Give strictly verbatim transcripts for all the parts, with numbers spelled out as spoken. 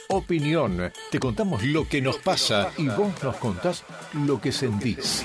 opinión. Te contamos lo que nos pasa y vos nos contás lo que sentís.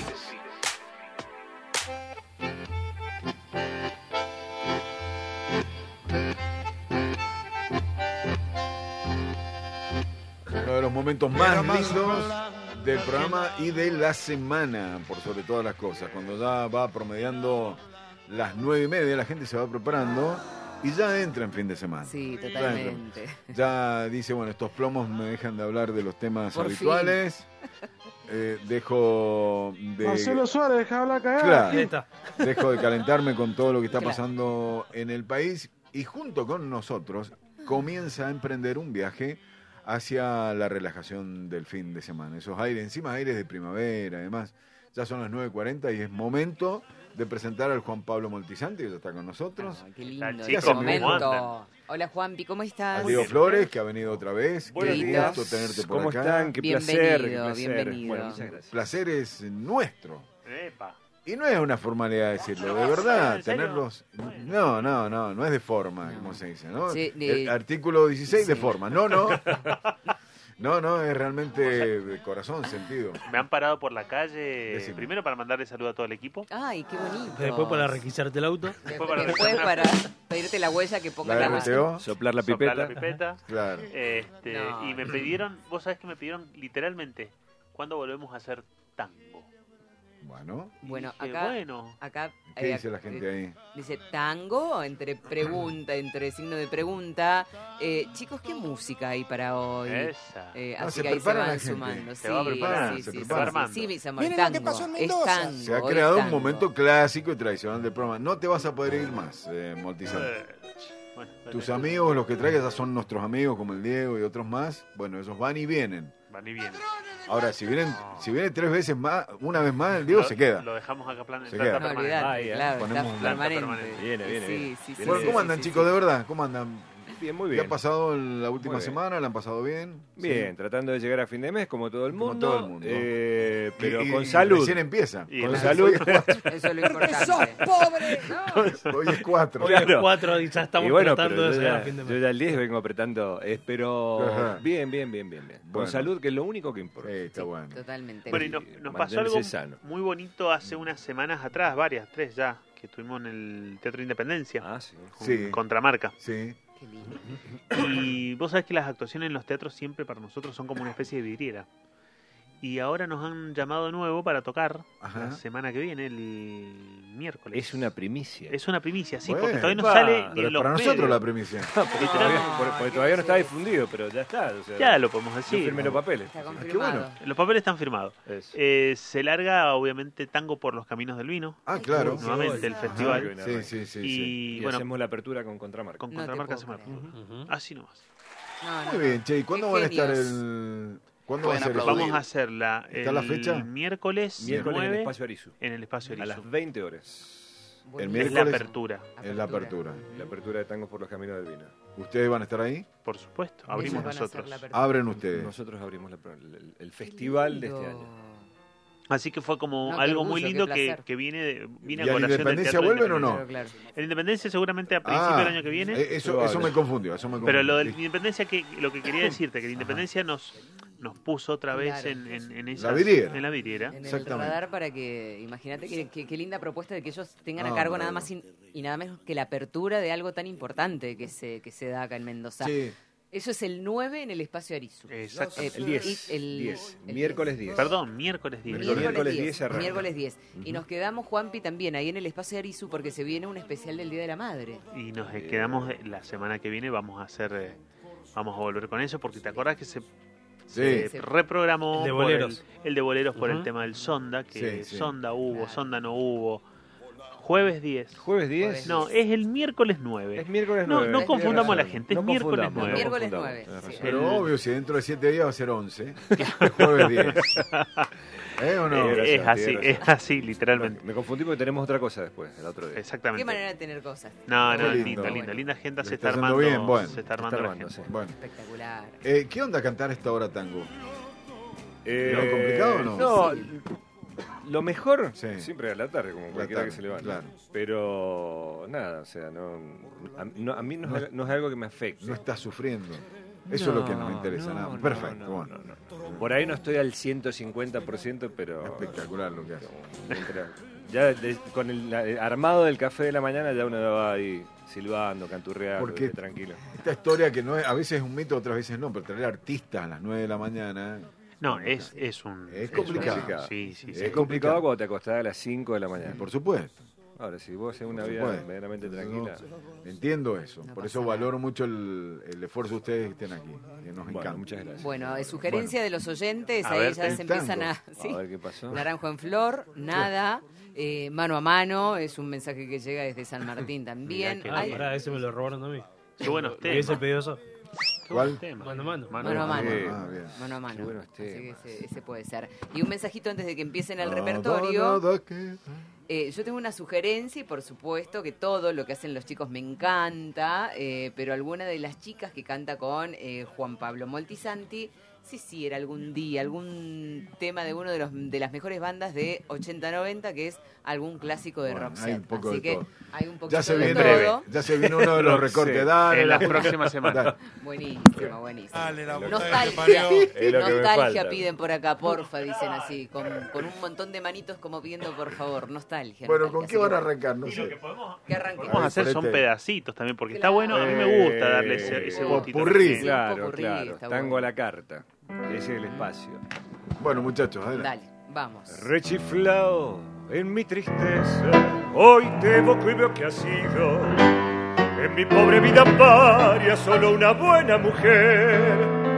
Uno de los momentos más lindos del programa y de la semana, por sobre todas las cosas. Cuando ya va promediando las nueve y media, la gente se va preparando y ya entra en fin de semana. Sí, totalmente. Ya, ya dice, bueno, estos plomos me dejan de hablar de los temas Por habituales. Eh, dejo de... Marcelo Suárez, deja hablar cagada. Claro, dejo de calentarme con todo lo que está pasando en el país y junto con nosotros comienza a emprender un viaje hacia la relajación del fin de semana. Esos aires, encima aires de primavera, además. Ya son las nueve cuarenta y es momento de presentar al Juan Pablo Moltisanti, que ya está con nosotros. Ay, qué lindo chicos, ese ¿cómo momento. Hola Juanpi, ¿cómo estás? A Diego Flores, que ha venido otra vez. Buenos Qué días. gusto tenerte por ¿Cómo acá. están? Qué Bienvenido, placer, qué placer. bienvenido. Bueno, muchas gracias. Placer es nuestro. Epa. Y no es una formalidad decirlo, de verdad, tenerlos... No, no, no, no es de forma, como se dice, ¿no? Sí, de- El artículo dieciséis de Sí. forma, no, no. No, no, es realmente de corazón, sentido. Me han parado por la calle, Decime. primero para mandarle saludo a todo el equipo. Ay, qué bonito. Después para requisarte el auto. Después para- Después para pedirte la huella que ponga La la R mano. T O, Soplar la soplar pipeta. la pipeta. claro. Este, No. Y me pidieron, vos sabés que me pidieron literalmente, ¿cuándo volvemos a hacer tango? Bueno, Y Bueno, dije, acá- bueno, Acá ¿qué eh, dice la gente ahí? dice tango, entre pregunta, entre signo de pregunta. Eh, chicos, ¿qué música hay para hoy? esa. Eh, No, así se que ahí se prepara la van gente. sumando. Se va Sí, preparando, sí, se sí, prepara. sí, armando. sí, mis amores, Miren lo que tango, pasó en es Mendoza. tango, Se ha es creado un tango. momento clásico y tradicional del programa. No te vas a poder ir más, eh, Moltisanti. Eh, bueno, Tus bueno, amigos, los que traigas, ya son nuestros amigos, como el Diego y otros más. Bueno, esos van y vienen. Van y vienen. Ahora, si vienen, si viene tres veces más, una vez más, el Diego Lo- se queda. Lo dejamos acá plan, en Se planta queda. No, permanente. olvidate, Ahí, eh. claro, Ponemos está un planta permanente. permanente. Viene, viene, Sí, viene. sí, sí, Bueno, sí, ¿cómo sí, andan, sí, chicos? sí. De verdad, ¿cómo andan? Bien, muy ¿Qué bien. ha pasado en la última Muy bien. semana? ¿La han pasado bien? Bien, Sí. tratando de llegar a fin de mes, como todo el Como mundo. todo el mundo. eh, pero Y- con y salud. Recién empieza. Y Con el- salud. Eso es lo importante. pobre! Hoy es cuatro. Hoy a Claro. las cuatro y ya estamos Y bueno, tratando pero de yo llegar ya, a fin de yo mes. ya el diez vengo apretando. eh, pero Ajá. bien, bien, bien, bien, bien. Con Bueno. salud, que es lo único que importa. Sí, está bueno. Totalmente. Bueno, y nos, nos pasó Mantenerse algo sano. muy bonito hace unas semanas atrás, varias, tres ya, que estuvimos en el Teatro Independencia, Ah, sí. con Sí. Contramarca. Sí. Qué lindo. Y vos sabés que las actuaciones en los teatros siempre para nosotros son como una especie de vidriera. Y ahora nos han llamado de nuevo para tocar Ajá. la semana que viene, el miércoles. Es una primicia. Es una primicia, sí, Bueno, porque todavía no pa, sale ni Pero en los para nosotros medios. la primicia. Porque todavía, por- porque todavía no está difundido, pero ya está. O sea, Ya lo podemos yo decir. firmé los papeles. Está qué confirmado. bueno. Los papeles están firmados. Eso. Eh, se larga, obviamente, Tango por los Caminos del Vino, Ah, claro. Sí, nuevamente el Ajá, festival. que viene Sí, arranca. sí, sí. sí. y, Y bueno, hacemos la apertura con Contramarca. con No te Contramarca puedo hacemos la creer. apertura. Así nomás. No, no, Muy bien, che. ¿Y cuándo Qué van a estar genios. el...? ¿Cuándo va a Pueden ser el aplaudir. Vamos a hacerla ¿Está el la fecha? miércoles, Miércoles en el nueve Espacio Arizu. en el espacio A Erizo. las veinte horas. El Buenísimo. Es miércoles. la apertura, Es la apertura. La apertura de Tangos por los Caminos del Vino. ¿Ustedes van a estar ahí? por supuesto. Ellos Abrimos van a hacer nosotros. la apertura. Abren ustedes. Nosotros abrimos la- el, el festival de este Lindo. año. Así que fue como No, qué algo muy orgullo, lindo qué que, placer. que viene, de, viene ¿Y a la colación del Independencia Teatro de vuelven o no? Independencia. Claro, claro. En Independencia seguramente a principio Ah, del año que viene. eh, Eso, Probable. eso me confundió. Eso me confundió. Pero lo de la Independencia, que lo que quería decirte, que la Independencia nos, nos puso otra vez Claro. en, en, en esa, La vidriera. en la vidriera. En el Exactamente. radar para que, imagínate que, que- qué linda propuesta de que ellos tengan a No, cargo no, nada no. más y, y nada menos que la apertura de algo tan importante que se, que se da acá en Mendoza. Sí. Eso es el nueve en el espacio Arizu. Exacto. Eh, El diez. y el- diez. el Miércoles diez. Perdón, miércoles diez. Miércoles Miércoles diez diez. arranca. Miércoles diez. Y nos quedamos, Juanpi, también ahí en el espacio de Arizu porque se viene un especial del Día de la Madre. Y nos eh, quedamos eh, la semana que viene, vamos a hacer, eh, vamos a volver con eso, porque te acordás que se, se Sí. reprogramó El de por boleros. el, el de boleros por el Ujú. tema del Sonda, que Sí, sí. Sonda hubo, Claro. Sonda no hubo. Jueves diez. ¿Jueves diez? No, es el miércoles nueve. Es miércoles No, nueve. no Tienes confundamos a la razón. gente, es No miércoles confundamos, nueve. no Miércoles confundamos, nueve, tenés sí. razón. Pero El- obvio, si dentro de siete días va a ser once. El jueves diez. ¿Eh o no? Eh, Tienes es razón, así, tienes es razón. así, literalmente. Me confundí porque tenemos otra cosa después, el otro día. Exactamente. Qué manera de tener cosas. No, no, Qué lindo, lindo. lindo, Bueno. linda agenda Le se está está yendo armando, bien, bueno. se está armando Está la armando, agenda. sí. Bueno. Espectacular. Eh, ¿Qué onda cantar a esta hora tango? Eh, ¿No es complicado o no? No, Difícil. lo mejor, Sí. siempre a la tarde, como cualquiera tarde, que se levante. claro. Pero nada, o sea, no, a, no- a mí no, es- no es algo que me afecte. No estás sufriendo. Eso es lo que nos interesa. No, nada. no, Perfecto. no, bueno. no, no. Por ahí no estoy al ciento cincuenta por ciento, pero... Espectacular lo que hace. Mientras- Ya de- con el la- el armado del café de la mañana ya uno va ahí silbando, canturreando, Porque- tranquilo. Esta historia que no es, a veces es un mito, otras veces no, pero traer artistas a las nueve de la mañana... No, es, es un... Es un- complicado. Sí, sí, Es sí. Es complicado cuando te acostás a las cinco de la mañana. Por supuesto. Ahora, si vos haces una vida supuesto. medianamente tranquila... Entiendo eso. No Por pasa eso nada. valoro mucho el, el esfuerzo de ustedes que estén aquí. Que nos Bueno, encanta. muchas gracias. Bueno, eh, sugerencia de los oyentes, A ahí ver, ya el se empiezan tango. a... ¿sí? A ver qué pasó. Naranjo en flor, nada. Eh, mano a mano, es un mensaje que llega desde San Martín también. Mirá que Ah, Hay- pará, ese me lo robaron a mí. Qué buenos ¿Y ese temas. pedido eso? Qué buenos ¿Cuál? temas. Mano a mano. Mano a mano. Sí. Ah, bien. Mano a mano. Qué buenos Así que temas. ese, ese puede ser. Y un mensajito antes de que empiecen el Nada, repertorio. nada que- Eh, yo tengo una sugerencia y por supuesto que todo lo que hacen los chicos me encanta, eh, pero alguna de las chicas que canta con eh, Juan Pablo Moltisanti, sí, sí, era algún día, algún tema de uno de los de las mejores bandas de ochenta noventa, que es algún clásico de Bueno, rock hay set. un poco Así de que todo. hay un poquito Ya se, de viene, todo. ya se vino uno de los recortes. Dale, En las la- próximas semanas. Dale. Buenísimo, buenísimo. Dale, la puta que te Nostalgia, parió. Es lo que me nostalgia falta. piden por acá, porfa, dicen así, con, con un montón de manitos como pidiendo por favor, nostalgia. Bueno, nostalgia. ¿con qué Así van que a bueno, arrancar? No sé. que arranquemos. Vamos a hacer son Ponete. pedacitos también, porque está Claro. bueno, a mí me gusta darle ese, Eh, ese popurrí. gustito. Popurrí. también. Claro, popurrí, claro. está Tango bueno. a la carta. Ese es el espacio. Bueno, muchachos, adelante. Dale, vamos. Rechiflao en mi tristeza, hoy te evoco y veo que has sido en mi pobre vida paria solo una buena mujer.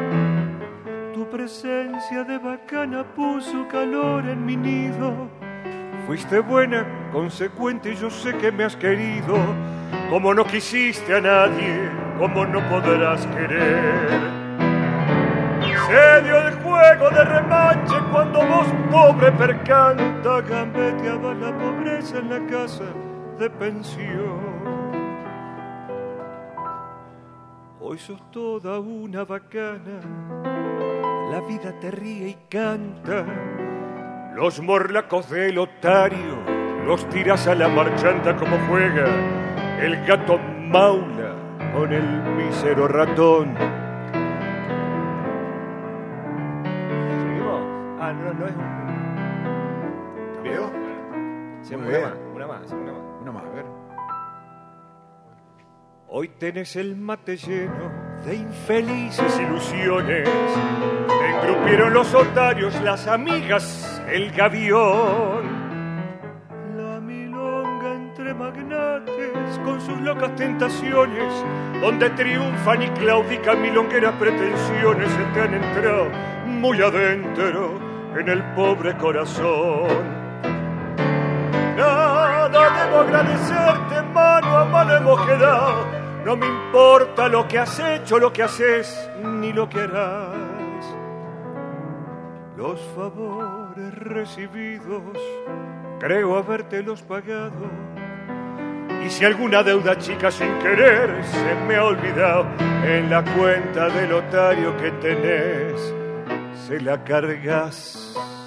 Tu presencia de bacana puso calor en mi nido. Fuiste buena, consecuente y yo sé que me has querido. Como no quisiste a nadie, como no podrás querer. Se dio el juego de remanche cuando vos, pobre percanta, gambeteabas la pobreza en la casa de pensión. Hoy sos toda una bacana, la vida te ríe y canta. Los morlacos del otario los tiras a la marchanta como juega el gato maula con el mísero ratón. Ah, no, no es un... ¿Veo? Hacemos Muy una bien. más, una más, hacemos una más. Una más, a ver. Hoy tenés el mate lleno de infelices ilusiones. Te engrupieron los otarios, las amigas, el gavión. La milonga entre magnates con sus locas tentaciones, donde triunfan y claudican milongueras pretensiones, se te han entrado muy adentro en el pobre corazón. Nada debo agradecerte, mano a mano hemos quedado. No me importa lo que has hecho, lo que haces, ni lo que harás. Los favores recibidos, creo habértelos pagado. Y si alguna deuda chica sin querer se me ha olvidado, en la cuenta del otario que tenés, se la cargas.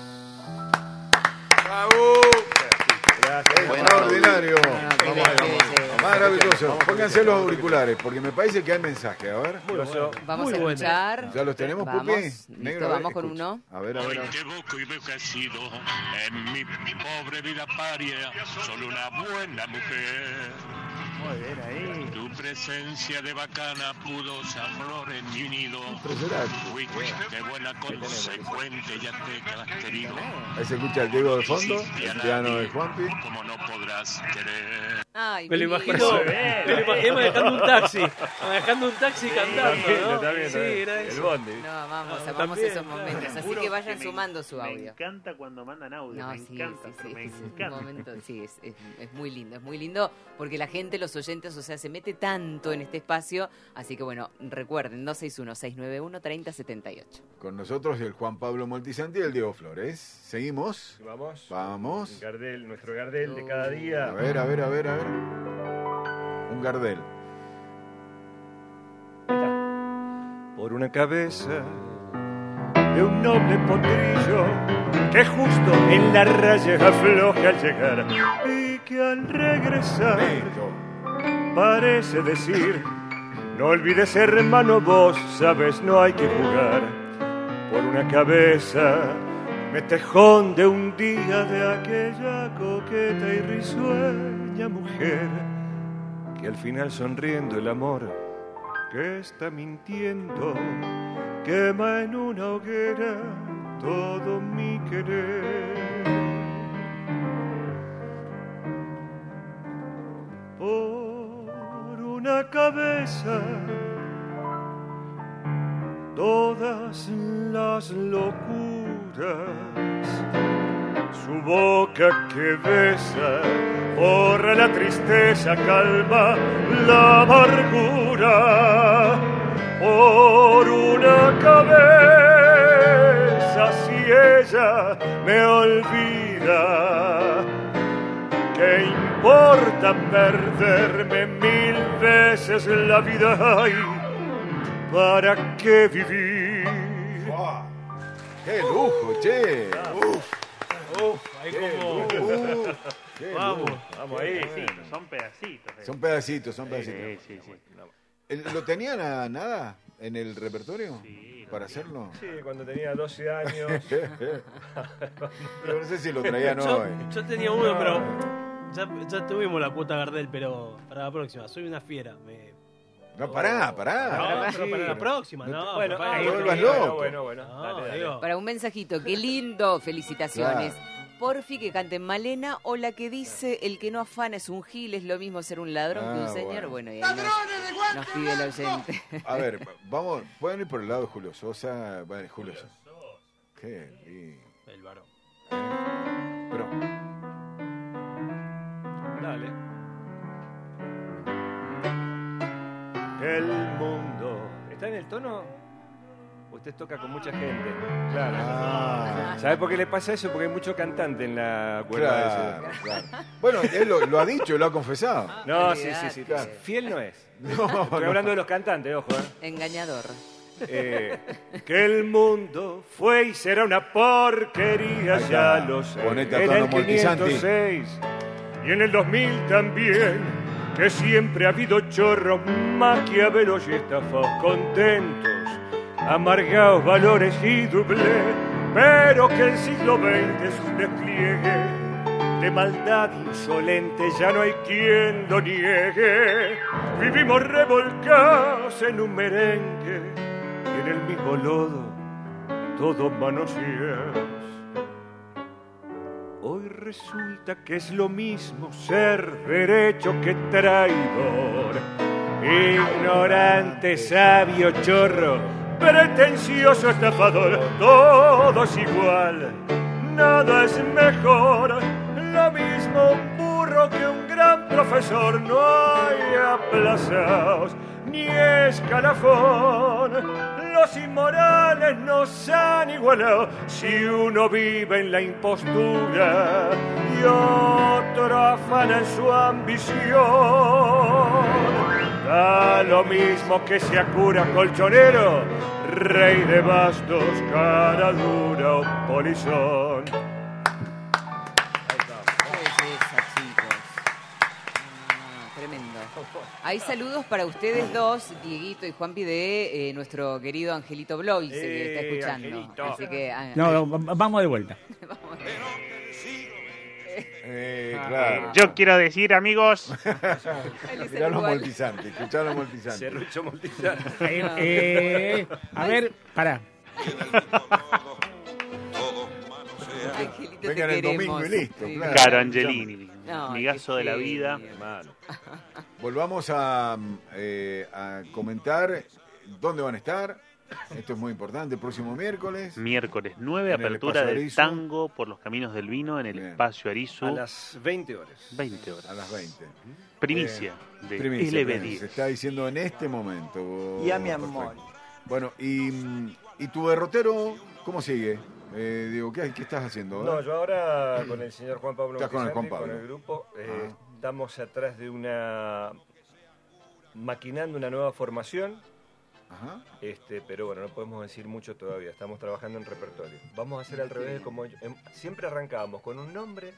Gracias. Extraordinario. No, qué Vamos, bien, vamos. qué bien. Maravilloso. Pónganse los auriculares, porque me parece que hay mensaje. A ver. Vamos Muy a bueno. escuchar. ¿Ya los tenemos, Vamos, Pupi? listo, Negro, a ver, vamos con escucha. uno. A ver, a ver. a ver. Te evoco y veo que has sido en mi pobre vida paria solo una buena mujer. Muy bien ahí. Tu presencia de bacana pudo ser flor en mi nido. Impresionante. Fuiste buena, consecuente, ya te has querido. Ahí se escucha el Diego de fondo, el piano de Juanpi. Como no podrás querer. Ay, Me lo qué imagino, lindo. me lo imagino manejando un taxi. Manejando un taxi cantando, Está ¿no? bien, Sí, está bien. era El eso. bondi. No, vamos, Ah, amamos también, esos claro. momentos. Así Juro que vayan me- sumando su Me audio. encanta cuando mandan audio. No, me sí, encanta, sí, sí, pero me es que es un encanta. momento, sí, es, es, es muy lindo, es muy lindo porque la gente, los oyentes, o sea, se mete tanto en este espacio, así que bueno, recuerden, dos seis uno, seis nueve uno, tres cero siete ocho. Con nosotros el Juan Pablo Moltisanti y el Diego Flores. Seguimos. Vamos. Vamos. Gardel, nuestro Gardel de cada día. A ver, a ver, a ver, a ver. Un Gardel. Por una cabeza de un noble potrillo que justo en la raya afloja al llegar y que al regresar Neto. parece decir No olvides, hermano, vos sabes, no hay que jugar por una cabeza. Me tejón de un día de aquella coqueta y risueña mujer que al final sonriendo el amor que está mintiendo quema en una hoguera todo mi querer. Por una cabeza todas las locuras, su boca que besa borra la tristeza, calma la amargura. Por una cabeza, si ella me olvida, ¿qué importa perderme mil veces la vida? Ay, ¿para qué vivir? Wow. ¡Qué lujo, che! Uf, uf, ahí como... Uh, qué Vamos, lujo. Vamos ahí. Pedacitos, son pedacitos. eh. Son pedacitos, son pedacitos. Sí, sí, sí. ¿El- ¿Lo tenían a nada en el repertorio? Sí, ¿Para lo tiene. hacerlo? Sí, cuando tenía doce años. Yo no sé si lo traían yo, hoy. yo tenía uno, pero ya, ya tuvimos la cuota Gardel, pero para la próxima. Soy una fiera. Me... No, pará, pará. No, pará, pero sí. para la próxima, no. Bueno, papá, ahí no no, vuelvas bueno, loco. bueno, bueno. no, Dale, dale. digo, Para un mensajito, qué lindo, felicitaciones. Claro. Porfi, que canten Malena, o la que dice, el que no afana es un gil, es lo mismo ser un ladrón que un Ah, señor. bueno. Bueno, y ahí nos, nos pide el oyente. A ver, vamos, pueden ir por el lado de Julio Sosa. Bueno, Julio Sosa. Qué lindo. el varón. Eh, Pero, Dale. El mundo. ¿Está en el tono? Usted toca con mucha gente. Claro. ah, ¿Sabe por qué le pasa eso? Porque hay mucho cantante en la cuerda claro, claro. Bueno, él lo, lo ha dicho, lo ha confesado. ese. No, sí, sí, sí. Claro. Fiel no es. No, Estoy no. hablando de los cantantes, ojo, ¿eh? Engañador. Eh, que el mundo fue y será una porquería, Ahí ya está. lo sé. Ponete a En tono el Moltisanti. quinientos seis y en el dos mil también, que siempre ha habido chorros, maquiavelos y estafados, contentos, amargados, valores y doble, pero que el siglo veinte es un despliegue de maldad insolente, ya no hay quien lo niegue. Vivimos revolcados en un merengue y en el mismo lodo todos manoseados. Hoy resulta que es lo mismo ser derecho que traidor, ignorante, sabio, chorro, pretencioso, estafador. Todo es igual, nada es mejor, lo mismo un burro que un gran profesor. No hay aplazados ni escalafón, los inmorales nos han igualado. Si uno vive en la impostura y otro afana en su ambición, da lo mismo que sea cura, colchonero, rey de bastos, cara dura o polizón. ¿Qué belleza, chicos? Ah, tremendo. Hay saludos para ustedes dos, Dieguito y Juanpi, de eh, nuestro querido Angelito Bloise, que está Eh, escuchando. Angelito. Así que, ah, No, no, va- vamos de vuelta. Eh, claro. Yo quiero decir, amigos, él es el Mirá los igual. Moltisanti, escuchá los Moltisanti. Serrucho Moltizano. Eh, eh, a ver, pará. Angelito, te Vengan el queremos. domingo y listo, Sí. claro. Caro Angelini, No, migazo qué de la genio. vida. Hermano. Volvamos a, eh, a comentar dónde van a estar. Esto es muy importante, el próximo miércoles. Miércoles nueve, En el apertura Espacio del Arizu. tango por los caminos del vino en el Bien. espacio Arizu. A las veinte horas. veinte horas. A las veinte. Primicia de Primicia, L B primicia. diez. Se está diciendo en este momento. Y a mi amor. Perfecto. Bueno, y, y tu derrotero, ¿cómo sigue? Eh, digo, ¿qué, qué estás haciendo? No, yo ahora con el señor Juan Pablo Estás con el Moltisanti, Juan Pablo. con el grupo, eh, Ah. estamos atrás de una... maquinando una nueva formación, Ajá. este, pero bueno, no podemos decir mucho todavía, estamos trabajando en repertorio. Vamos a hacer al revés, como yo- em, siempre arrancábamos con un nombre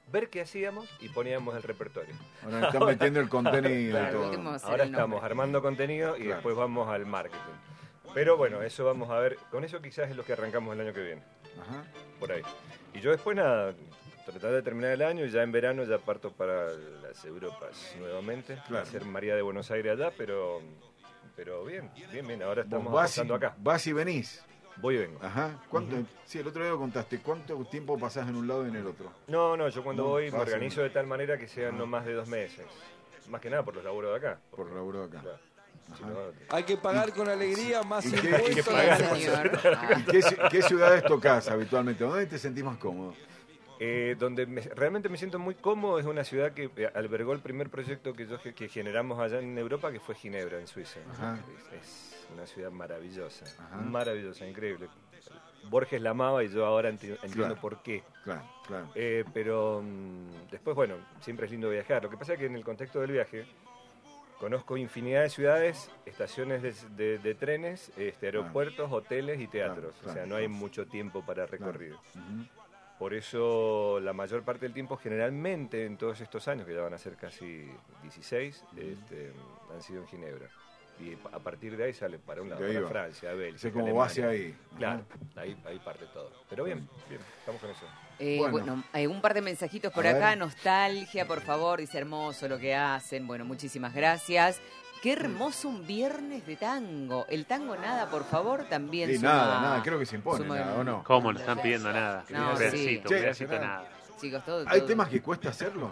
ver qué hacíamos y poníamos el repertorio. Bueno, están metiendo el contenido Claro. y todo. Último será Ahora el nombre. estamos armando contenido y Claro. después vamos al marketing. Pero bueno, eso vamos a ver. Con eso quizás es lo que arrancamos el año que viene. Ajá. Por ahí. Y yo después nada, tratar de terminar el año y ya en verano ya parto para las Europas nuevamente. Claro. A ser María de Buenos Aires allá, pero, pero bien, bien, bien. Ahora Vos estamos vas y, apostando acá. vas y venís. Voy y vengo. Ajá. ¿Cuánto? Sí, el otro día lo contaste. ¿Cuánto tiempo pasás en un lado y en el otro? No, no, yo cuando No, voy me fácil. organizo de tal manera que sean Ah. no más de dos meses. Más que nada por los laburos de acá. Por laburo acá. Claro. Si Ajá. no, Hay que pagar con alegría, más ¿Y qué- impuestos. y qué Sí, pagar? señor. ¿Y qué, ci- qué ciudades tocas habitualmente? ¿Dónde te sentís más cómodo? Eh, donde me- realmente me siento muy cómodo es una ciudad que eh, albergó el primer proyecto que, yo, que generamos allá en Europa, que fue Ginebra, en Suiza. Ajá. Es, es una ciudad maravillosa, Ajá. maravillosa, increíble. Borges la amaba y yo ahora enti- entiendo Claro. por qué. Claro, claro. Eh, pero mm, después, bueno, siempre es lindo viajar. Lo que pasa es que en el contexto del viaje conozco infinidad de ciudades, estaciones de, de- de trenes, este, aeropuertos, hoteles y teatros. Claro, O sea, claro. no hay mucho tiempo para recorrido. Ujú. Por eso la mayor parte del tiempo, generalmente en todos estos años, que ya van a ser casi dieciséis, este, han sido en Ginebra. Y a partir de ahí sale para un lado, De ahí para va. Francia, Bélgica, Ese como Alemania. base ahí. Claro, ahí, ahí parte todo. Pero bien, bien, estamos con eso. Eh, Bueno. bueno, hay un par de mensajitos por A acá. ver. Nostalgia, por favor, dice hermoso lo que hacen. Bueno, muchísimas gracias. Qué hermoso un viernes de tango. El tango nada, por favor, también Y suma- nada, nada, creo que se impone, suma nada, en- ¿o no? ¿Cómo no están pidiendo nada? No, un sí. pedacito, Che, un pedacito nada. nada. Chicos, todo, ¿Hay todo- temas que cuesta hacerlos?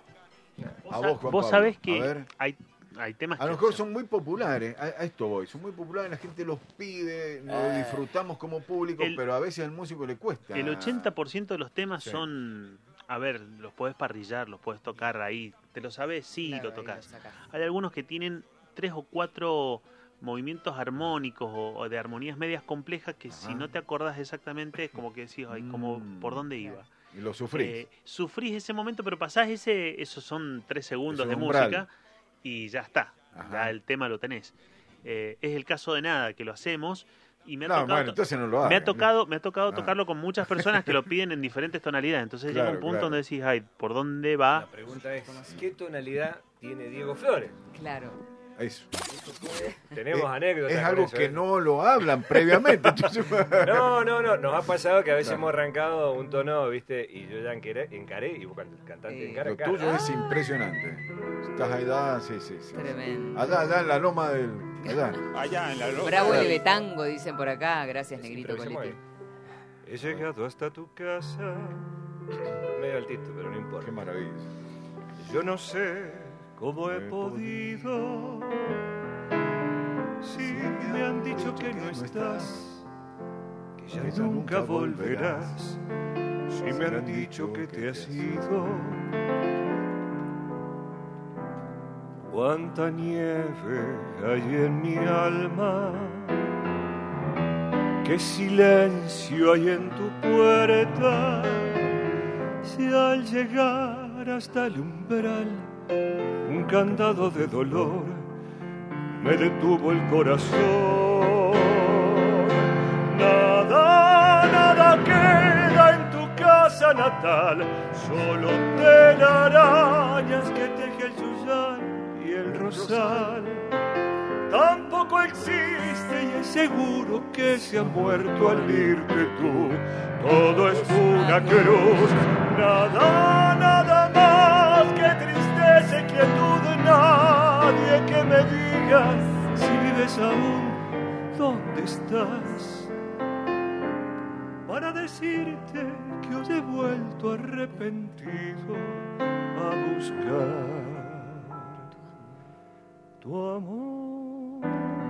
A vos, Juan Vos Pablo. sabés A que ver. hay, hay temas A lo que mejor son muy populares, a, a esto voy, son muy populares, la gente los pide, lo disfrutamos como público, El- pero a veces al músico le cuesta. el ochenta por ciento de los temas Sí. son, a ver, los podés parrillar, los podés tocar ahí, ¿te lo sabés? Sí, Claro, lo ahí tocás. sacás. Hay algunos que tienen tres o cuatro movimientos armónicos o, o de armonías medias complejas que Ajá. si no te acordás exactamente es como que decís, ay, como, Mm, ¿por dónde iba? Y lo sufrís. Eh, sufrís ese momento, pero pasás ese, esos son tres segundos Ese de umbral. música y ya está, Ajá. ya el tema lo tenés. Eh, es el caso de Nada, que lo hacemos y me ha No, tocado, bueno, entonces no lo me hagas. ha tocado, me ha tocado Ah. tocarlo con muchas personas que lo piden en diferentes tonalidades, entonces llega Claro, un punto claro. donde decís, ay, ¿por dónde La va? pregunta es, ¿qué tonalidad tiene Diego Flores? Claro. Eso. Tenemos Eh, anécdotas. Es con algo eso, que ¿eh? no lo hablan previamente. entonces- No, no, no, nos ha pasado que a veces Claro. hemos arrancado un tono, ¿viste? Y yo ya encaré, encaré y vos cuando el cantante Eh, encara, Lo encara. tuyo es impresionante. Estás allá, sí, sí, sí. Tremendo. Allá, allá en la loma del... Allá. Allá en la loma. Bravo el Betango, dicen por acá. Gracias, Negrito Improvisemos Colete. ahí. He llegado hasta tu casa. Medio altito, pero no importa. Qué maravilla. Yo no sé cómo he podido. Si me han dicho que no estás, que ya nunca volverás. Si me han dicho que te has ido. Cuánta nieve hay en mi alma. Qué silencio hay en tu puerta. Si al llegar hasta el umbral un candado de dolor me detuvo el corazón. Nada, nada queda en tu casa natal, solo telarañas que teje el yuyal y el rosal. Tampoco existe y es seguro que se ha muerto al irte tú. Todo es una cruz, nada, nada más que tristeza y quietud. Nadie que me diga si vives aún, ¿dónde estás? Para decirte que hoy he vuelto arrepentido a buscar tu amor.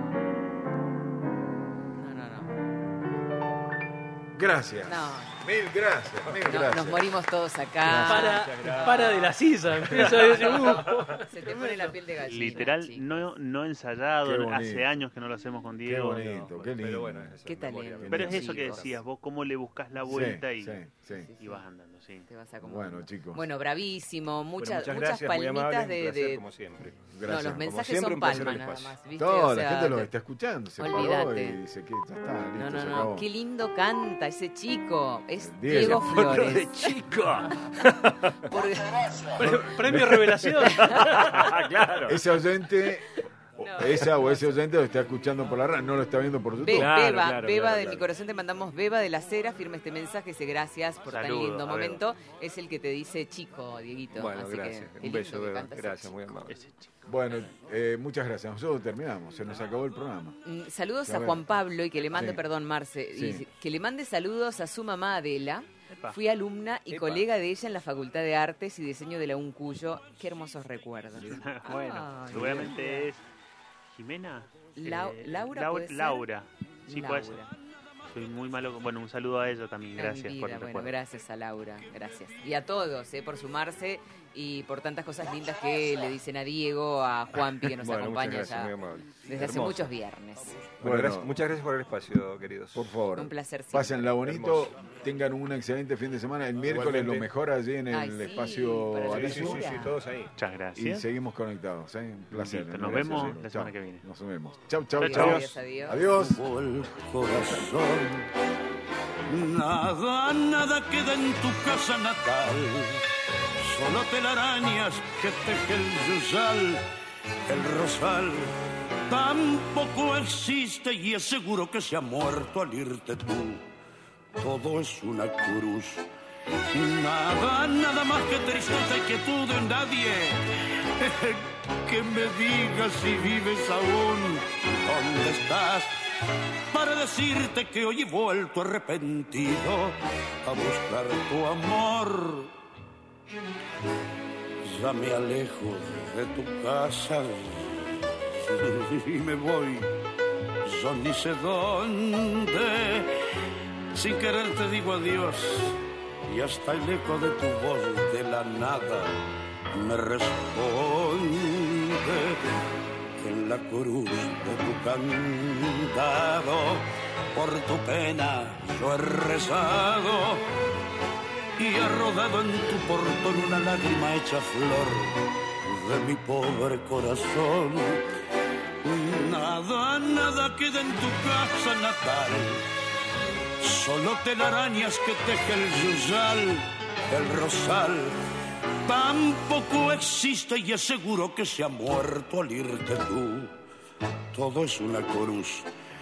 No, no, no. Gracias. No. Mil gracias, mil No, gracias. nos morimos todos acá. Para, para de la sisa. Empieza a decir, uh. Se te pone la piel de gallina. Literal, chico. no, no ensayado, Qué bonito. hace años que no lo hacemos con Qué Diego. bonito, qué lindo. Pero bueno, esa Qué memoria talento. Pero es eso que Chicos. decías, vos cómo le buscas la Sí, vuelta y, sí, sí. y vas andando, sí. Te vas acomodando. Bueno, chicos. Bueno, bravísimo. Bueno, Muchas, muchas muchas gracias, muy amable, palmitas un de. placer, de- como siempre. No, Gracias. los Como mensajes siempre, son un placer palmas el nada espacio. más. ¿viste? Todo, O la sea, gente lo te- está escuchando, se paró Olvídate. y dice que ya está, listo, No, no, se no. acabó. Qué lindo canta ese chico. Es Es Diego. Diego Flores. de chica. Por- Premio Revelación. Claro. Ese oyente, No. esa o ese oyente lo está escuchando por la radio, no lo está viendo por YouTube. Be- Claro, Beba, claro, Beba claro, de claro. mi corazón, te mandamos Beba de la Cera, firma este mensaje, dice gracias por tan Saludo lindo a Beba. momento. Es el que te dice chico, Dieguito. Bueno, Así gracias. que, qué Un lindo beso, que Beba. cantas Gracias, el muy chico. amable. Ese chico. Bueno, eh, muchas gracias. Nosotros terminamos, se nos acabó el programa. Mm, Saludos Ya a ven. Juan Pablo y que le mande, Sí. perdón, Marce, y Sí. que le mande saludos a su mamá Adela. Epa. Fui alumna y Epa. colega de ella en la Facultad de Artes y Diseño de la UNCuyo. Qué hermosos recuerdos. Bueno, Ay, seguramente es Jimena. Lau- Eh, Laura, Lau- ¿puede ser? Laura. Sí, puede ser. Laura. Soy muy malo. con- Bueno, un saludo a ella también. Ay, mi Gracias vida, por el bueno, recuerdo. gracias a Laura, gracias. Y a todos, eh, por sumarse y por tantas cosas lindas que le dicen a Diego, a Juanpi, que nos Bueno, muchas acompaña gracias, ya muy amable. desde hace Hermoso. muchos viernes. Bueno, Bueno. gracias- muchas gracias por el espacio, queridos. Por favor, Un placer siempre. pásenla bonito, Hermoso. tengan un excelente fin de semana. El miércoles Igualmente. lo mejor allí en el Ay, sí, espacio para la Sí, Arisu. sí, sí, sí, todos ahí. Muchas Y gracias. seguimos conectados, ¿eh? Un placer. Listo, ¿eh? nos Gracias, vemos ¿eh? la Chau. semana que viene. Nos vemos. Chau, chau, Chau, chau. chau. Adiós, adiós. Adiós. Tuvo el corazón. Nada, nada queda en tu casa natal. Solo telarañas que teje el yusal, el rosal. Tampoco existe y es seguro que se ha muerto al irte tú. Todo es una cruz. Nada, nada más que tristeza y quietud en nadie. Que me digas si vives aún, dónde estás, para decirte que hoy he vuelto arrepentido a buscar tu amor. Ya me alejo de tu casa y me voy, yo ni sé dónde. Sin querer te digo adiós y hasta el eco de tu voz de la nada me responde. En la cruz de tu candado, por tu pena yo he rezado y ha rodado en tu portón una lágrima hecha flor de mi pobre corazón. Nada, nada queda en tu casa natal, solo telarañas que teje el yusal, el rosal. Tampoco existe y es seguro que se ha muerto al irte tú. Todo es una cruz.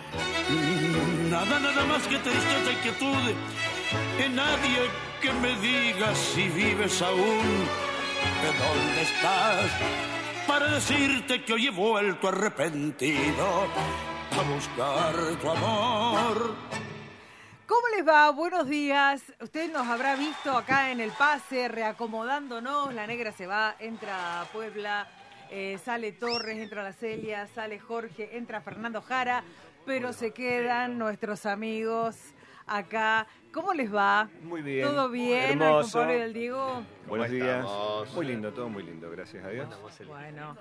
Nada, nada más que tristeza y quietud. Que nadie que me diga si vives aún, de dónde estás, para decirte que hoy he vuelto arrepentido a buscar tu amor. ¿Cómo les va? Buenos días. Usted nos habrá visto acá en el pase, reacomodándonos. La negra se va, entra a Puebla, eh, sale Torres, entra la Celia, sale Jorge, entra Fernando Jara, pero se quedan nuestros amigos acá. ¿Cómo les va? Muy bien. ¿Todo bien? Hermoso. ¿Con Pablo y el Diego? Buenos ¿Cómo días. estamos? Muy lindo, todo muy lindo, gracias a Dios. Bueno.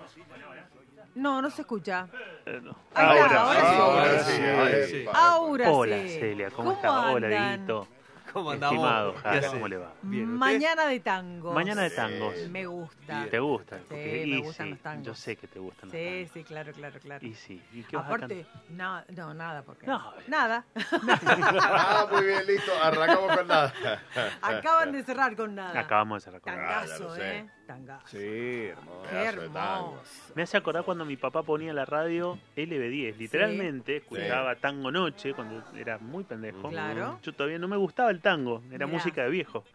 No, no se escucha. Eh, no. Ahí está, Ahora, ahora sí. Ahora sí, Ahora ahora sí. sí. Ahora Hola, sí. Celia, ¿cómo, ¿Cómo estás? Hola, andan? Dieguito. ¿Cómo andamos? Estimado ¿Qué Jara, hace? ¿cómo le va? Bien, ¿usted? Mañana de tango. Mañana de tangos. Me gusta. ¿Te gusta? Sí, Porque- me y gustan sí, los tangos. Yo sé que te gustan los Sí, tangos. sí, claro, claro, claro. Y sí. ¿Y qué vas a Aparte, na- no, nada, porque. No. Nada. Ah, muy bien, listo. Arrancamos con nada. Acaban de cerrar con nada. Acabamos de cerrar con Ah, ya Tangazo, lo sé. ¿eh? Tangazo. Sí, hermoso. Qué Pedazo de tango. hermoso. Me hace acordar cuando mi papá ponía la radio L B diez. Literalmente escuchaba Tango Noche cuando era muy pendejo. Claro. Yo todavía no me gustaba el tango, era Mirá. música de viejo.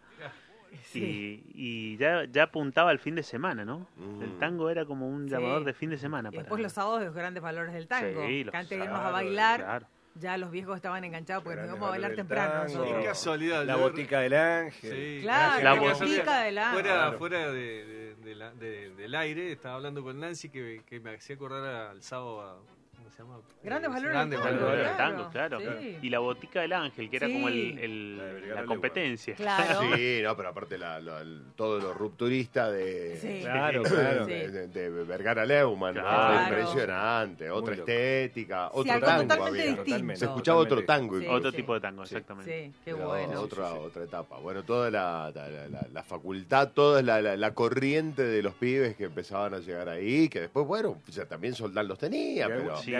Sí. Y, y ya, ya apuntaba al fin de semana, ¿no? Mm. El tango era como un Sí. llamador de fin de semana. Y para después los sábados, los grandes valores del tango. Sí, los que antes de irnos a sábados, bailar, claro. ya los viejos estaban enganchados porque nos Grandes íbamos a bailar valores del temprano. tango. nosotros. Qué casualidad. La yo- botica del ángel. Sí, Claro, la qué botica casualidad. del ángel. Fuera, Claro. fuera de, de- de la- de- del aire, estaba hablando con Nancy que, que me hacía acordar al sábado a, ¿cómo se llama? Grandes Eh, valores Grandes del Grandes tango, valores del claro, tango, claro. sí. Y la botica del ángel, que era Sí. como el, el- La de Vergara la Leumann. competencia. Claro. Sí, no, pero aparte la, lo- el- todo lo rupturista de, Sí. Claro, claro. Sí. de, de- de Vergara Leumann, ¿no? Claro. Impresionante, otra Muy loco. estética, Sí, otro algo tango totalmente había. distinto. Se escuchaba otro Totalmente. tango. Sí, Otro sí. tipo de tango, Sí. exactamente. Sí, qué Pero bueno. Otra, otra etapa. Bueno, toda la, la, la- la facultad, toda la, la- la corriente de los pibes que empezaban a llegar ahí, que después, bueno, ya también Soldán los tenía, De, pero... algún- Sí. de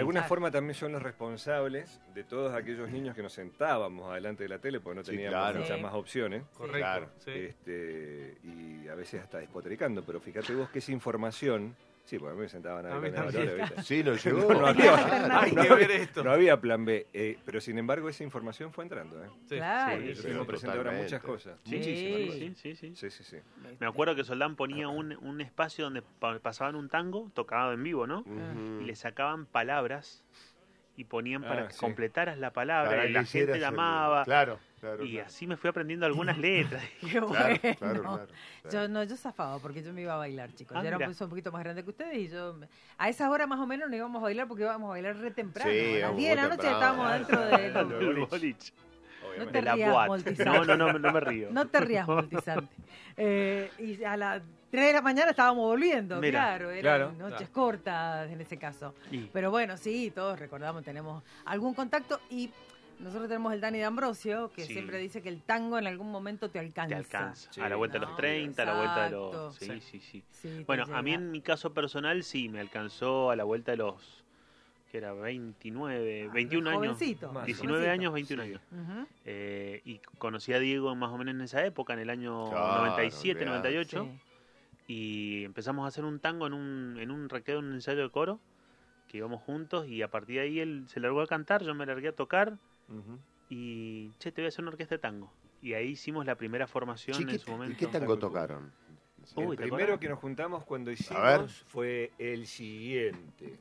alguna forma también son los responsables de todos aquellos niños que nos sentábamos adelante de la tele porque no Sí, teníamos claro. muchas Sí. más opciones. Correcto. Claro. Sí. Este, y a veces hasta despotricando, pero fíjate vos que esa información, sí, porque a mí me sentaban a A ver mí con también. Valores, ¿viste? Sí, lo llegó. No, no había, Hay no que había- ver esto. no había plan B, eh, pero sin embargo esa información fue entrando. ¿eh? Sí. Claro. Sí, yo sí, tengo sí, presente ahora totalmente. muchas cosas. Sí, Muchísimas Sí. cosas. Sí, sí, sí. Sí, sí, sí. Me acuerdo que Soldán ponía un, un espacio donde pa- pasaban un tango, tocado en vivo, ¿no? Ujú. Y le sacaban palabras y ponían para Ah, que sí. completaras la palabra Para y que la hicieras gente el- llamaba. Claro, claro. Y claro. así me fui aprendiendo algunas letras. Qué Claro, bueno. claro, claro, claro. Yo no, yo zafaba porque yo me iba a bailar, chicos. Ah, yo era mira. un, soy un poquito más grande que ustedes y yo a esa hora más o menos no íbamos a bailar porque íbamos a bailar re temprano. Sí, a las íbamos diez de la muy noche temprano. estábamos dentro de... El boliche. No te De la rías, boate. Moltisanti. No, no, no, no me río. No te rías, Moltisanti. Eh, y a las tres de la mañana estábamos volviendo, Mira, claro, eran claro, noches claro. cortas en ese caso. Y- Pero bueno, sí, todos recordamos, tenemos algún contacto y nosotros tenemos el Dani de Ambrosio, que Sí. siempre dice que el tango en algún momento te alcanza. Te alcanza. Sí, a la vuelta de no, los treinta, a la vuelta de los... exacto. Sí, Sí. sí, sí. Sí, te Bueno, a mí llega. en mi caso personal sí, me alcanzó a la vuelta de los... que era veintinueve, veintiún años. Jovencito, Más, diecinueve jovencito. años, veintiún años. Ujú. Eh, y conocí a Diego más o menos en esa época, en el año Claro, noventa y siete, olvidate. noventa y ocho. Sí. Y empezamos a hacer un tango en un, en un recreo, en un ensayo de coro, que íbamos juntos y a partir de ahí él se largó a cantar, yo me largué a tocar Ujú. y, che, te voy a hacer una orquesta de tango. Y ahí hicimos la primera formación Che, ¿qué- en su momento. ¿Y qué tango tocaron? Uy, El ¿te primero acordás? que nos juntamos cuando ver. hicimos fue el siguiente.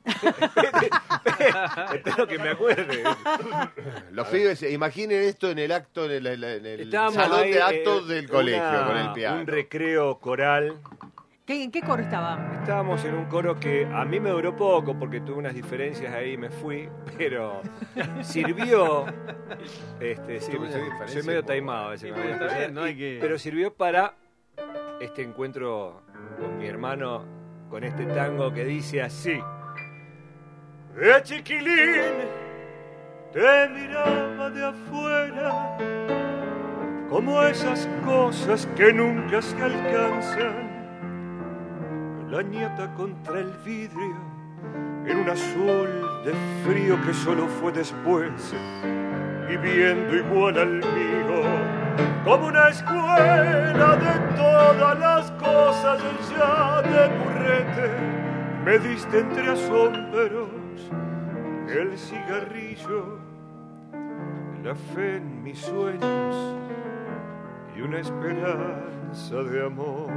Espero que me acuerde. Los pibes, imaginen esto en el acto, en el, en el- en el Estábamos salón ahí, de actos eh, del colegio, una- con el piano. Un recreo coral. ¿Qué, ¿En qué coro estaba? Estábamos en un coro que a mí me duró poco porque tuve unas diferencias ahí y me fui, pero sirvió. Este, sí, Tuve una soy, diferencia soy medio poco. taimado a veces. Sí, con pero las está cosas, bien, no hay que- Pero sirvió para este encuentro con mi hermano, con este tango que dice así. De chiquilín te miraba de afuera como esas cosas que nunca se alcanzan. La ñata contra el vidrio en un azul de frío que solo fue después y viendo igual al mío como una escuela de todas las cosas ya de currete. Me diste entre asombros el cigarrillo, la fe en mis sueños y una esperanza de amor.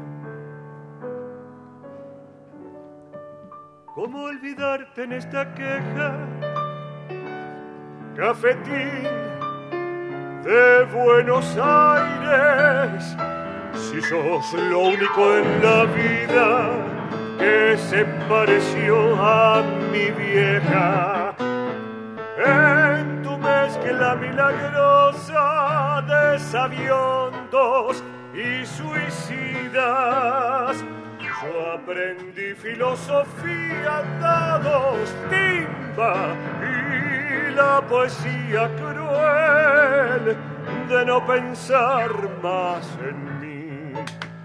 ¿Cómo olvidarte en esta queja? Cafetín de Buenos Aires, si sos lo único en la vida que se pareció a mi vieja. En tu mezcla milagrosa de sabiondos y suicidas, yo aprendí filosofía, dados, timba y la poesía cruel de no pensar más en mí.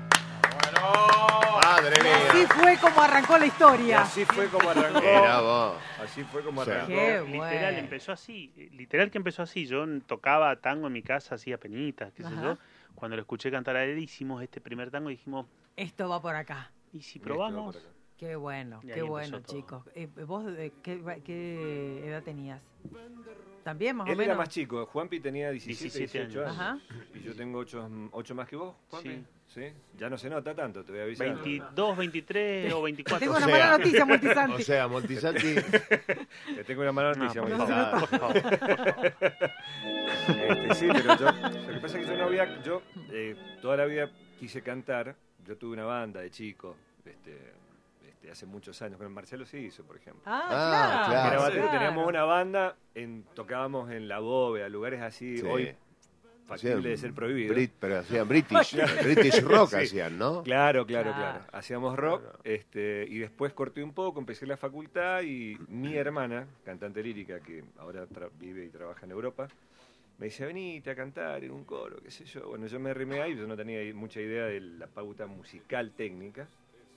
Madre Y mía. así fue como arrancó la Y historia. así fue como arrancó. Era vos. Así fue como Sí. arrancó. Qué Literal, bueno. empezó así. eh, Literal que empezó así. Yo tocaba tango en mi casa, hacía penitas, qué sé Ajá. yo. Cuando lo escuché cantar a él, hicimos este primer tango y dijimos, Esto va por acá. ¿y si Esto va por probamos? acá. Qué bueno, Y ahí qué bueno, empezó todo. chicos. Eh, ¿Vos de qué, qué edad tenías? ¿También más o Él menos? era más chico, Juanpi tenía diecisiete, diecisiete dieciocho años. Ajá. Y yo tengo ocho más que vos, Juanpi. Sí. ¿Sí? Ya no se nota tanto, te voy a avisar. veintidós, veintitrés o veinticuatro. Tengo O una sea, mala noticia, Multisanti. O sea, Montisanti. Te tengo una mala noticia, No, por Monti. favor, por favor. Este, sí, pero yo, lo que pasa es que yo no había, yo eh, toda la vida quise cantar, yo tuve una banda de chico, este, este, hace muchos años, con Marcelo sí hizo, por ejemplo. Ah, Ah, claro. claro. Era batero, claro. teníamos una banda, en, tocábamos en la bóveda, lugares así, Sí. hoy factible de ser prohibido. Brit- pero hacían British, British rock Sí. hacían, ¿no? Claro, claro, Claro. claro. Hacíamos rock, este, y después corté un poco, empecé la facultad y mi hermana, cantante lírica, que ahora tra- vive y trabaja en Europa, me dice, venite a cantar en un coro, qué sé yo. Bueno, yo me arrimé ahí, yo no tenía mucha idea de la pauta musical técnica.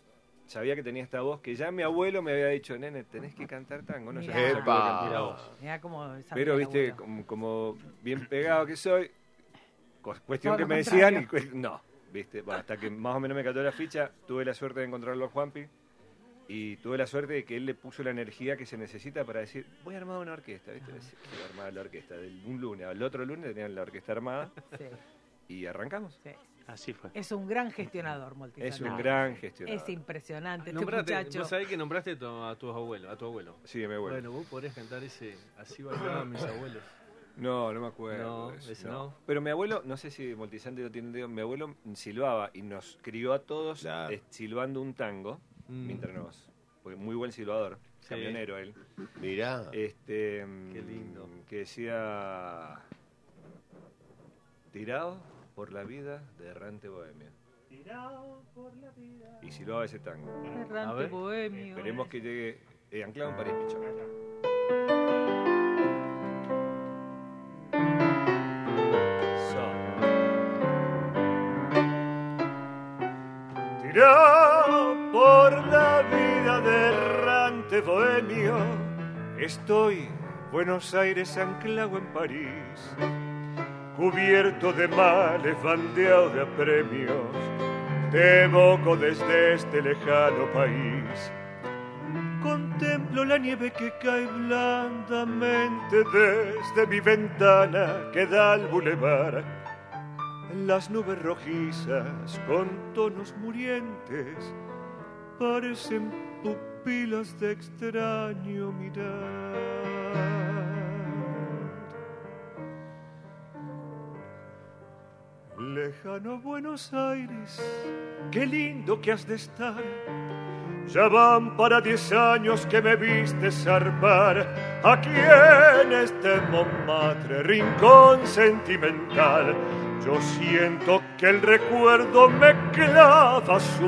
sabía que tenía esta voz que ya mi abuelo me había dicho, nene, tenés que cantar tango. No Mirá. sabía que Epa. cantar voz. Mirá cómo sabía Pero, el viste, abuelo. como, como bien pegado que soy, cu- cuestión Todo que lo me decían y contrario. cu- no, viste, bueno, hasta que más o menos me cayó la ficha, tuve la suerte de encontrarlo a Juanpi y tuve la suerte de que él le puso la energía que se necesita para decir, voy a armar una orquesta, viste, Decía, voy a armar la orquesta, del un lunes al otro lunes tenían la orquesta armada Sí, y arrancamos. sí. Así fue. Es un gran gestionador, Moltisanti. Es un gran gestionador. Es impresionante este Nombraste, muchacho. vos sabés que nombraste to- a tus abuelos, a tu abuelo. Sí, mi abuelo. Bueno, vos podrías cantar ese, así bailaban mis abuelos. No, no me acuerdo. No, de eso, ese no. no. Pero mi abuelo, no sé si Moltisanti lo tiene entendido, mi abuelo silbaba y nos crió a todos Claro. eh, silbando un tango, Mm. mientras nos... Porque muy buen silbador, Sí. camionero él. Mirá. Este, Qué lindo. Que decía... Tirado por la vida de errante bohemio. Y silbaba ese tango. A Errante ver, bohemio. Esperemos que llegue eh, anclado en París, Pichón. Tirado por la vida de errante bohemio, estoy Buenos Aires anclado en París, cubierto de males, bandeado de apremios, te evoco desde este lejano país. Contemplo la nieve que cae blandamente desde mi ventana que da al bulevar. Las nubes rojizas con tonos murientes parecen pupilas de extraño mirar. Lejano Buenos Aires, qué lindo que has de estar. Ya van para diez años que me viste zarpar aquí en este Montmartre, rincón sentimental. Yo siento que el recuerdo me clava su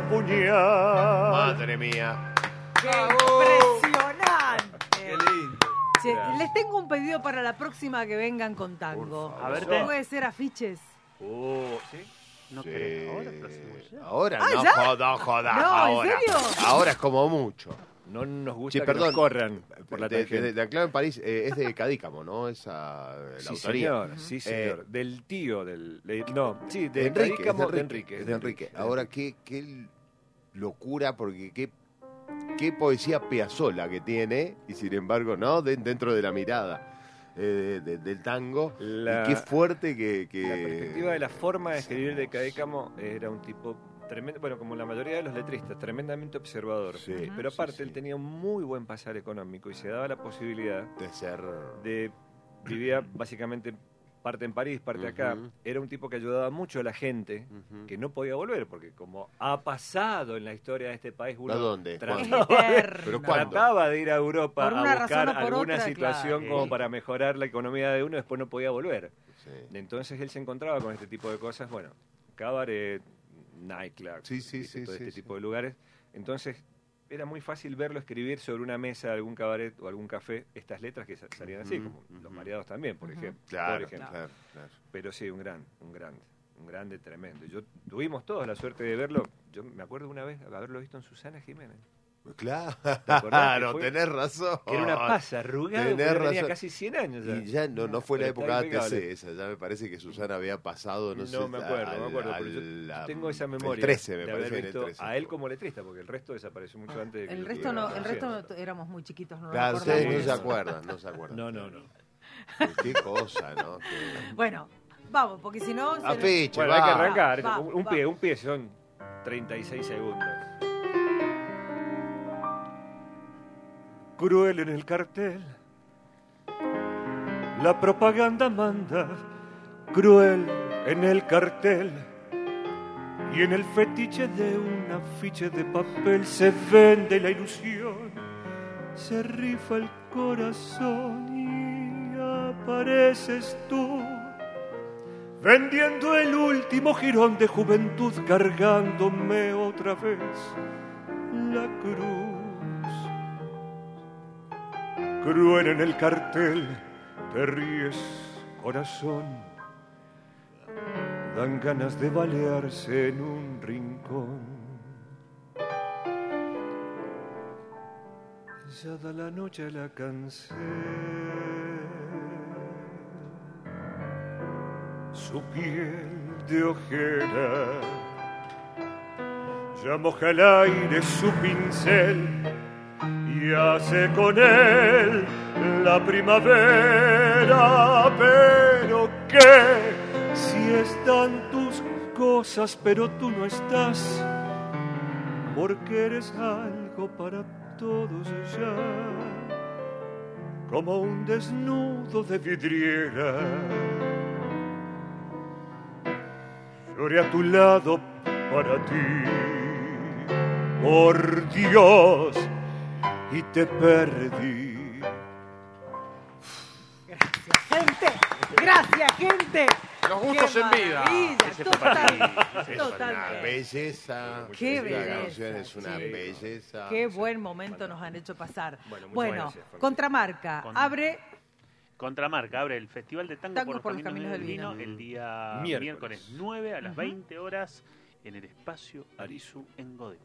puñal. Madre mía. ¡Qué impresionante! Qué lindo. Che, les tengo un pedido para la próxima que vengan con tango. A verte. ¿Puede ser afiches? Oh, ¿sí? No Sí. creo. Ahora próximo ya. Ahora Ah, no ¿ya? jodas, jodas. No, ¿en ahora. serio? Ahora es como mucho. No nos gusta Sí, que perdón. nos corran por la de, tangente. de, de Anclado en París eh, es de Cadícamo, ¿no? Esa la Sí, autoría. señor, sí, señor. Eh, del tío del... de- no, sí, de, de Enrique, Cadícamo, es de de Enrique, Enrique. es de Enrique. Ahora, qué, qué locura, porque qué, qué poesía Piazzolla que tiene, y sin embargo, ¿no? De- dentro de la mirada eh, de- de- del tango. La- y qué fuerte que... que... La perspectiva de la forma de escribir de Cadícamo era un tipo tremendo, bueno, como la mayoría de los letristas, tremendamente observador. Sí, Pero sí, aparte, sí. él tenía un muy buen pasar económico y se daba la posibilidad de ser... de... Vivía básicamente parte en París, parte acá. Ujú. Era un tipo que ayudaba mucho a la gente Ujú. que no podía volver, porque como ha pasado en la historia de este país, uno ¿A dónde? trataba Es ¿Cuándo? de- eterno. ¿Pero cuándo? trataba de ir a Europa Por una a buscar razón o por alguna otra, situación claro. como Sí. para mejorar la economía de uno, después no podía volver. Sí. Entonces él se encontraba con este tipo de cosas, bueno, cabaret, nightclub, Sí, sí, ¿viste? sí, todo sí, este sí. tipo de lugares. Entonces era muy fácil verlo escribir sobre una mesa de algún cabaret o algún café estas letras que sa- salían así, Ujú, como ujú. Los Mareados también, por ejemplo. Claro, por ejemplo. claro, claro. Pero sí, un gran, un grande, un grande tremendo. Yo tuvimos todos la suerte de verlo. Yo me acuerdo una vez haberlo visto en Susana Jiménez. Claro, acordás que fue- tenés razón. Que era una pasa arrugada, Tenés porque tenía razón. casi cien años ya. Y ya no, no fue la Pero época está impecable. A T C esa, ya me parece que Susana había pasado, no, No, sé. me acuerdo, al- me acuerdo, pero yo al- yo a- tengo esa el memoria trece, me de parece, haber en el visto trece. a él como letrista, porque el resto desapareció mucho antes de que El yo resto estuviera no, el resto conociendo. no- éramos muy chiquitos, no nos Claro, acordamos ustedes no de se eso. acuerdan, no se acuerdan. No, no, no. Qué cosa, ¿no? Qué- Bueno, vamos, porque si no... se- Afiche, Bueno, hay que va. arrancar. Va, un, un va. pie, un pie son treinta y seis segundos. Cruel en el cartel, la propaganda manda. Cruel en el cartel, y en el fetiche de un afiche de papel se vende la ilusión, se rifa el corazón y apareces tú, vendiendo el último jirón de juventud, cargándome otra vez la cruz. Cruel en el cartel, te ríes, corazón, dan ganas de balearse en un rincón. ya da la noche la cansé. Su piel de ojera ya moja el aire su pincel y hace con él la primavera. Pero qué si están tus cosas, pero tú no estás, porque eres algo para todos ya, como un desnudo de vidriera. Lloré a tu lado para ti, por Dios, y te perdí. Gracias, gente. Gracias, gente. Los gustos Qué en vida. maravilla, Ese total, fue para ti. total. Una belleza. Qué Esta belleza, canción es una sí. belleza. Qué buen momento nos han hecho pasar. Bueno, muchas Bueno, gracias, Fernanda. Contramarca, Con- abre Contramarca abre el Festival de Tango, Tango por los Caminos, del Vino, el día Miércoles. miércoles nueve a las Ujú. veinte horas en el espacio Arizu en Godeco.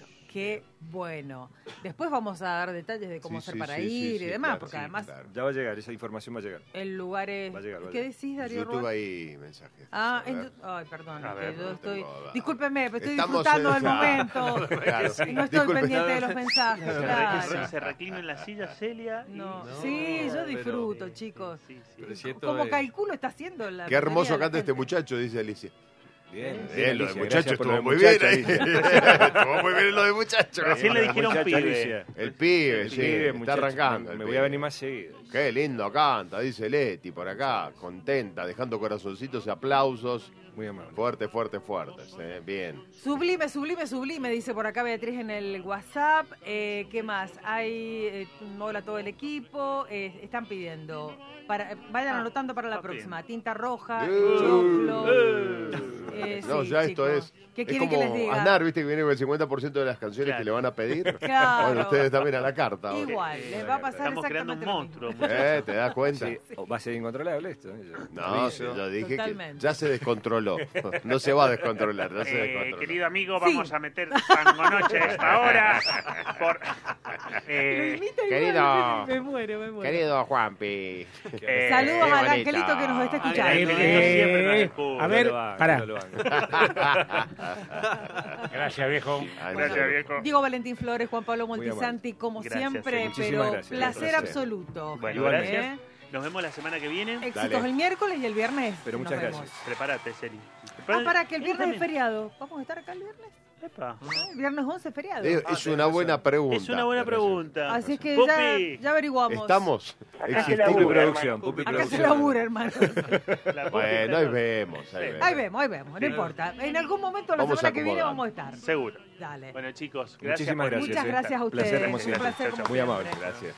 Qué bueno. Después vamos a dar detalles de cómo Sí, hacer sí, para sí, sí, ir sí, y demás, claro, porque sí, además claro. Ya va a llegar, esa información va a llegar. el lugar es... Va a llegar, va a ¿Qué llegar. decís, Darío? YouTube Rubén? hay mensajes. Ah, A en ver. yu- ay, perdón, A que ver, yo no estoy... tengo- Discúlpeme, pero estoy Estamos disfrutando en- del momento. Claro. Y no estoy Disculpe. pendiente de los mensajes, Se claro. reclina- Se reclina en la silla Celia. y- No. Sí, yo disfruto, chicos. Pero si esto Como es- calculo está haciendo la Qué hermoso mayoría de la canta este gente. muchacho, dice Alicia. Bien, Bien, lo de Alicia, muchacho gracias por estuvo lo de muy muchacho, bien. ahí. Alicia. Estuvo muy bien lo de muchacho. Recién le dijeron Muchacha pibe. Alicia. El pibe, El sí, pibe, está muchacho, arrancando. me- el me pibe. voy a venir más seguido. Qué lindo canta, dice Leti por acá, contenta, dejando corazoncitos y aplausos. Muy amable. Fuerte, fuerte, fuertes, eh, bien. Sublime, sublime, sublime, dice por acá Beatriz en el WhatsApp. Eh, ¿Qué más? Hay, eh, hola a todo el equipo. Eh, están pidiendo, para, eh, vayan Ah, anotando para la está próxima. Tinta roja, Eh, choclo. eh. Eh, No, sí, ya esto chicos. es. ¿Qué es quieren como que les diga? Aznar, viste que viene con el cincuenta por ciento de las canciones Claro. que le van a pedir. Claro. Bueno, ustedes también a la carta. ahora. Igual, les va a pasar Estamos creando un exactamente lo monstruo. mismo. Eh, ¿te das cuenta? Sí, o va a ser incontrolable esto. ¿eh? Yo- No, aviso. sí, yo dije Totalmente. que ya se descontroló. No se va a descontrolar, ya se Eh, descontroló. querido amigo, Sí. vamos a meter Tango Noche a esta hora. Por, Lo eh, imita igual, querido- me muero, me muero. Querido Juanpi. eh, Saludos qué al bonito. angelito que nos está escuchando. Ay, Eh, Angelito siempre nos eh, escucha. a ver, No lo hagan, pará. no lo hagan. Gracias, viejo. Ay, Gracias, no. viejo. Diego Valentín Flores, Juan Pablo Muy Moltisanti, como Gracias, siempre, muchísimas pero gracias. placer Gracias. absoluto. Bueno, Igualmente. gracias. Nos vemos la semana que viene. Éxitos Dale. el miércoles y el viernes. Pero nos muchas vemos. gracias. Prepárate, Celi. Ah, para que el Él viernes es también. feriado. ¿Vamos a estar acá el viernes? Epa. Ah, el viernes once es feriado. Es, es una buena pregunta. Es una buena pregunta. Así es que Pupi. ya, ya averiguamos. ¿Estamos? Pupi ¿Existimos? producción, Pupi Acá se producción. labura, hermano. La Pupi Bueno, está- ahí vemos. Ahí vemos. Ahí vemos, ahí vemos, no importa. En algún momento, la Vamos semana que viene, acomodando. vamos a estar. Seguro. Dale. Bueno, chicos, gracias Muchísimas por- gracias. Muchas eh. gracias a Placer, ustedes. como Un siempre. placer como Muy amable. siempre. Gracias.